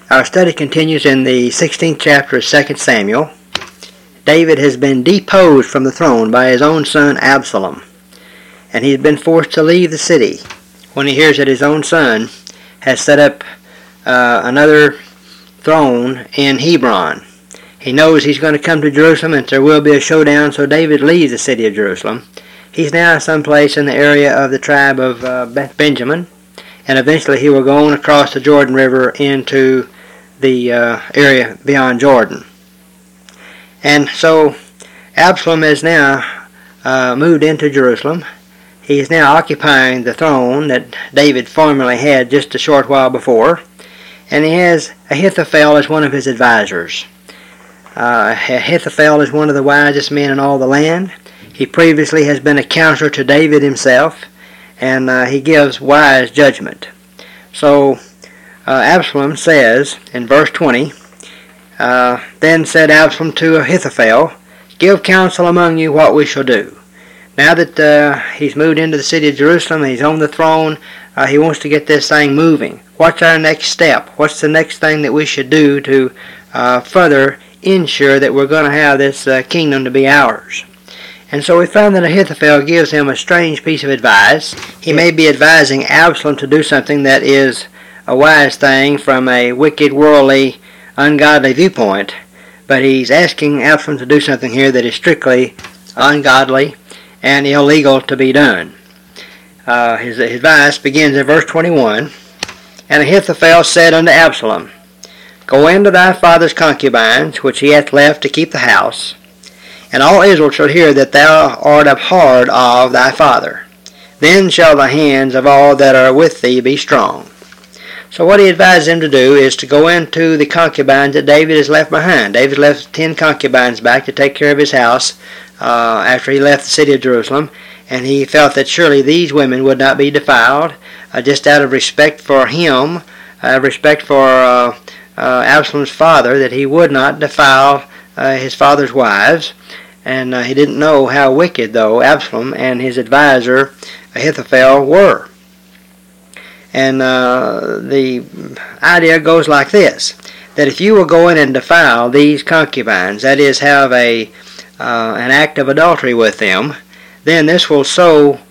Our study continues in the 16th chapter of 2 Samuel. David has been deposed from the throne by his own son Absalom, and he's been forced to leave the city when he hears that his own son has set up another throne in Hebron. He knows he's going to come to Jerusalem and there will be a showdown, so David leaves the city of Jerusalem. He's now someplace in the area of the tribe of Benjamin, and eventually he will go on across the Jordan River into the area beyond Jordan. And so Absalom has now moved into Jerusalem. He is now occupying the throne that David formerly had just a short while before, and he has Ahithophel as one of his advisors. Ahithophel is one of the wisest men in all the land. He previously has been a counselor to David himself, and he gives wise judgment. So Absalom says in verse 20, Then said Absalom to Ahithophel, Give counsel among you what we shall do. Now that he's moved into the city of Jerusalem, he's on the throne, he wants to get this thing moving. What's our next step? What's the next thing that we should do to further ensure that we're going to have this kingdom to be ours? And so we find that Ahithophel gives him a strange piece of advice. He may be advising Absalom to do something that is a wise thing from a wicked, worldly, ungodly viewpoint, but he's asking Absalom to do something here that is strictly ungodly and illegal to be done. His advice begins in verse 21, And Ahithophel said unto Absalom, Go into thy father's concubines, which he hath left to keep the house, and all Israel shall hear that thou art abhorred of thy father. Then shall the hands of all that are with thee be strong. So what he advises him to do is to go into the concubines that David has left behind. David left 10 concubines back to take care of his house after he left the city of Jerusalem, and he felt that surely these women would not be defiled, just out of respect for him, respect for Absalom's father, that he would not defile his father's wives. And he didn't know how wicked, though, Absalom and his advisor Ahithophel were. And the idea goes like this, that if you will go in and defile these concubines, that is, have an act of adultery with them, then this will so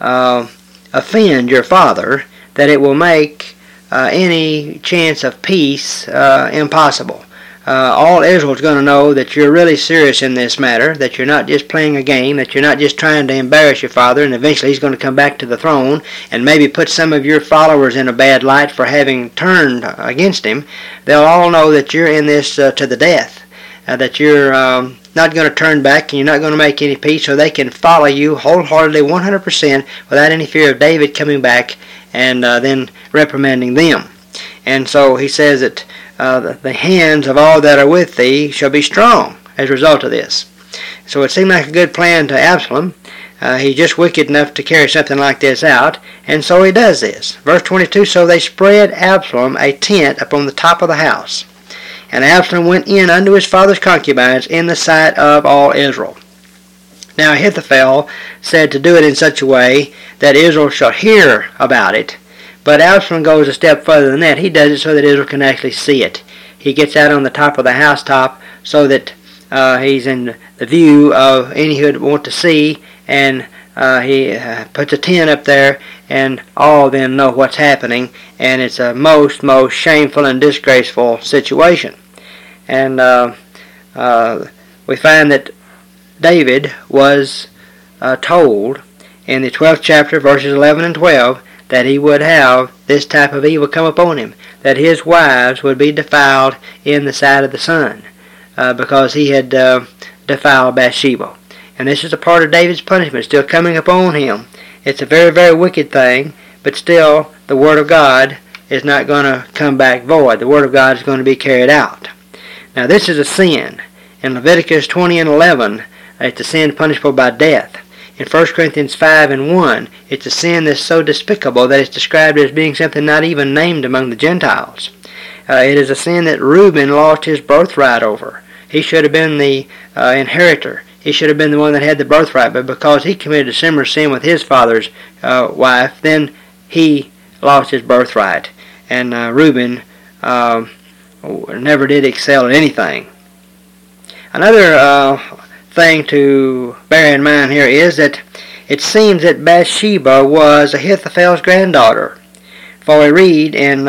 offend your father that it will make any chance of peace impossible. All Israel is going to know that you're really serious in this matter, that you're not just playing a game, that you're not just trying to embarrass your father, and eventually he's going to come back to the throne and maybe put some of your followers in a bad light for having turned against him. They'll all know that you're in this to the death, that you're not going to turn back and you're not going to make any peace, so they can follow you wholeheartedly 100% without any fear of David coming back and then reprimanding them. And so he says that the hands of all that are with thee shall be strong as a result of this. So it seemed like a good plan to Absalom. He's just wicked enough to carry something like this out, and so he does this. Verse 22, So they spread Absalom a tent upon the top of the house, and Absalom went in unto his father's concubines in the sight of all Israel. Now Ahithophel said to do it in such a way that Israel shall hear about it, but Absalom goes a step further than that. He does it so that Israel can actually see it. He gets out on the top of the housetop so that he's in the view of any who would want to see, and he puts a tent up there, and all then know what's happening, and it's a most shameful and disgraceful situation. And we find that David was told in the 12th chapter, verses 11 and 12, that he would have this type of evil come upon him, that his wives would be defiled in the sight of the sun, because he had defiled Bathsheba. And this is a part of David's punishment still coming upon him. It's a very, very wicked thing, but still the Word of God is not going to come back void. The Word of God is going to be carried out. Now this is a sin. In Leviticus 20 and 11, it's a sin punishable by death. In 1 Corinthians 5 and 1, it's a sin that's so despicable that it's described as being something not even named among the Gentiles. It is a sin that Reuben lost his birthright over. He should have been the inheritor. He should have been the one that had the birthright, but because he committed a similar sin with his father's wife, then he lost his birthright. And Reuben never did excel at anything. Another thing to bear in mind here is that it seems that Bathsheba was Ahithophel's granddaughter. For we read in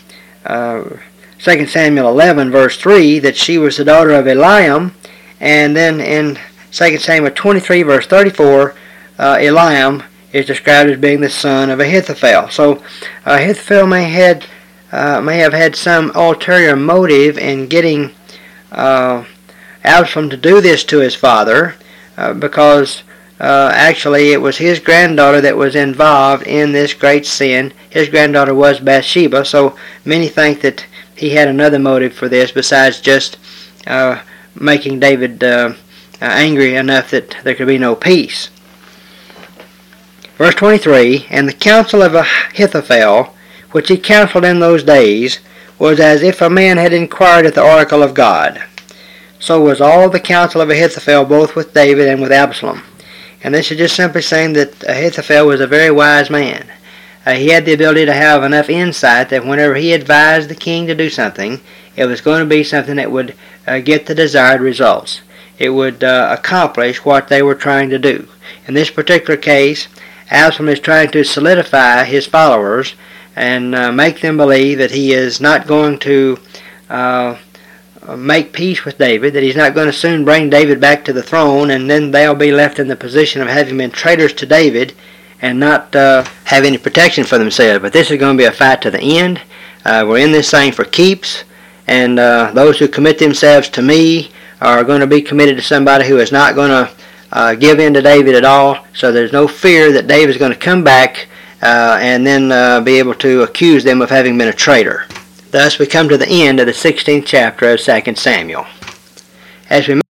2 Samuel 11 verse 3 that she was the daughter of Eliam, and then in 2 Samuel 23 verse 34 Eliam is described as being the son of Ahithophel. So Ahithophel may have had some ulterior motive in getting Absalom to do this to his father, because actually it was his granddaughter that was involved in this great sin. His granddaughter was Bathsheba, so many think that he had another motive for this besides just making David angry enough that there could be no peace. Verse 23, and the counsel of Ahithophel, which he counseled in those days, was as if a man had inquired at the oracle of God. So was all the counsel of Ahithophel, both with David and with Absalom. And this is just simply saying that Ahithophel was a very wise man. He had the ability to have enough insight that whenever he advised the king to do something, it was going to be something that would get the desired results. It would accomplish what they were trying to do. In this particular case, Absalom is trying to solidify his followers and make them believe that he is not going to make peace with David, that he's not going to soon bring David back to the throne, and then they'll be left in the position of having been traitors to David and not have any protection for themselves. But this is going to be a fight to the end. We're in this thing for keeps, and those who commit themselves to me are going to be committed to somebody who is not going to give in to David at all. So there's no fear that David is going to come back and then be able to accuse them of having been a traitor. Thus we come to the end of the 16th chapter of 2 Samuel. As we